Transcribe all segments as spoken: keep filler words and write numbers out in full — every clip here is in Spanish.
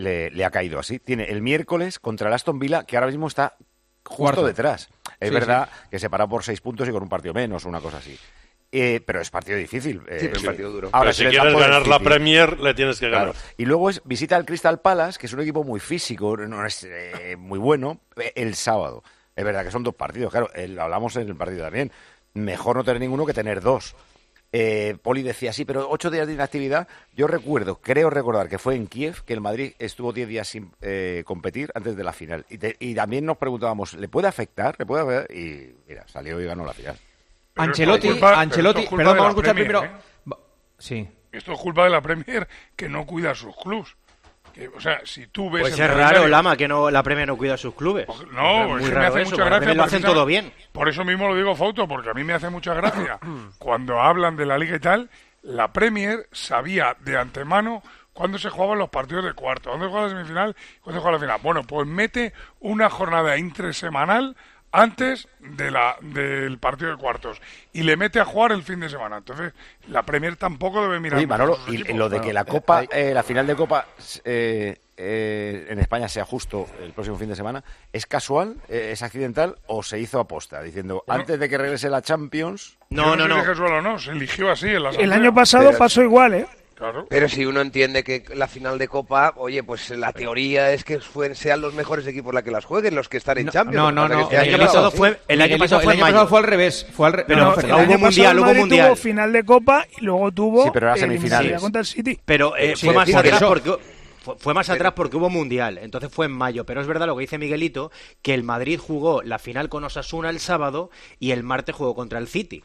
le, le ha caído así. Tiene el miércoles contra el Aston Villa, que ahora mismo está justo Cuarto. detrás. Es Sí, verdad sí. que se paró por seis puntos y con un partido menos, una cosa así. Eh, pero es partido difícil. Eh, Sí, pero es partido duro. Ahora, Pero si les da quieres por el ganar la City. Premier, le tienes que ganar. Claro. Y luego es visita al Crystal Palace, que es un equipo muy físico, no es eh, muy bueno, eh, el sábado. Es verdad que son dos partidos, claro, el, hablamos en el partido también. Mejor no tener ninguno que tener dos. Eh, Poli decía, sí, pero ocho días de inactividad. Yo recuerdo, creo recordar que fue en Kiev, que el Madrid estuvo diez días sin eh, competir antes de la final. Y, te, y también nos preguntábamos, ¿le puede afectar? ¿Le puede afectar? Y mira, salió y ganó la final. Pero Ancelotti, esto es culpa- Ancelotti, pero esto es culpa perdón, de vamos a la escuchar Premier, primero. ¿eh? Va- Sí. Esto es culpa de la Premier, que no cuida a sus clubs. Que, o sea, si tú ves Pues el es raro, calendario- Lama, que no la Premier no cuida a sus clubes. No, es es muy que me raro hace eso, mucha porque la gracia. Premier lo hacen precisamente- todo bien. Por eso mismo lo digo, Fauto, porque a mí me hace mucha gracia. Cuando hablan de la Liga y tal, la Premier sabía de antemano cuándo se jugaban los partidos de cuarto, cuándo se jugaba la semifinal, cuándo se jugaba la final. Bueno, pues mete una jornada intersemanal antes de la del partido de cuartos y le mete a jugar el fin de semana. Entonces, la Premier tampoco debe mirar Oye, mucho Manolo, a sus y equipos. lo de que la Copa, eh, la final de Copa eh, eh, en España sea justo el próximo fin de semana, ¿es casual, eh, es accidental o se hizo aposta? Diciendo, Bueno. antes de que regrese la Champions... Yo No, no, sé si no. es casual o no, se eligió así en la El asamblea. año pasado Pero- pasó igual, ¿eh? Claro. Pero si uno entiende que la final de Copa, oye, pues la teoría es que fue- sean los mejores equipos la que las jueguen, los que están en No, Champions. no, Lo que no, pasa no, que este El año año no, pasado sí. fue, el año Miguelito, pasado fue en el año mayo. pasado fue al revés. Fue al re- Pero no, no, perdón. el año año hubo mundial, pasado el hubo Madrid mundial. tuvo final de Copa y luego tuvo Sí, pero era el semifinales. mundial contra el City. Pero eh, Sí, fue más por atrás eso. porque fue, fue más atrás porque hubo mundial, entonces fue en mayo. Pero es verdad lo que dice Miguelito, que el Madrid jugó la final con Osasuna el sábado y el martes jugó contra el City.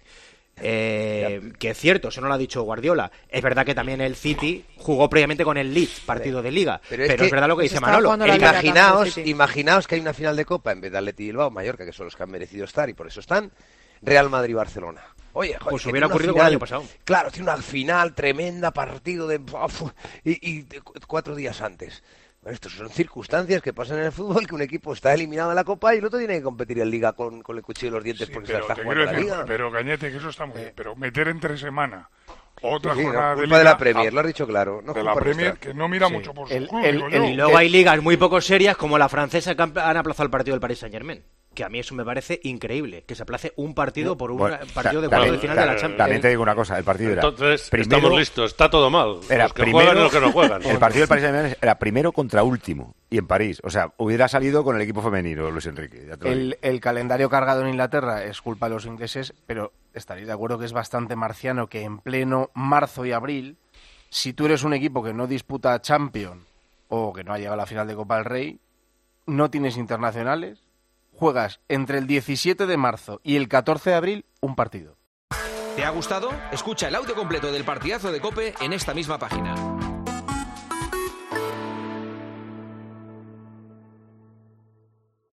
Eh, que es cierto, eso no lo ha dicho Guardiola. Es verdad que también el City jugó previamente con el Leeds, partido de Liga. Pero Pero es es, que verdad lo que pues dice estaba Manolo. jugando el la Liga City- Imaginaos, Sí, sí. imaginaos que hay una final de Copa en vez de Atleti Bilbao, Mallorca, que son los que han merecido estar y por eso están, Real Madrid-Barcelona. Oye, joder, Pues que hubiera tiene una ocurrido con final- el año pasado. Claro, tiene una final tremenda, partido de... y, y de cu- cuatro días antes. Bueno, estas son circunstancias que pasan en el fútbol, que un equipo está eliminado de la Copa y el otro tiene que competir en Liga con, con el cuchillo de los dientes Sí, porque se pero está te jugando quiero la decir, Liga. pero Cañete, que eso está muy bien. Pero meter entre semana otra Sí, no, jornada culpa de de, Liga la Premier, a- lo has dicho claro. No de culpa la Premier, nuestra. que no mira mucho por su El- club, el- digo el- yo. Y luego hay ligas muy poco serias como la francesa que han, han aplazado el partido del Paris Saint-Germain. Que a mí eso me parece increíble, que se aplace un partido por un Bueno, partido de ta- cuartos también, de final de la ta- Champions. También te digo una cosa, el partido era... Entonces, primero- estamos listos, está todo mal. Era los que primero, juegan y los que no juegan. El partido del Paris Saint-Germain era primero contra último y en París. O sea, hubiera salido con el equipo femenino, Luis Enrique. Ya te lo digo. El, el calendario cargado en Inglaterra es culpa de los ingleses, pero estaréis de acuerdo que es bastante marciano que en pleno marzo y abril, si tú eres un equipo que no disputa Champions o que no ha llegado a la final de Copa del Rey, no tienes internacionales, juegas entre el diecisiete de marzo y el catorce de abril un partido. ¿Te ha gustado? Escucha el audio completo del partidazo de COPE en esta misma página.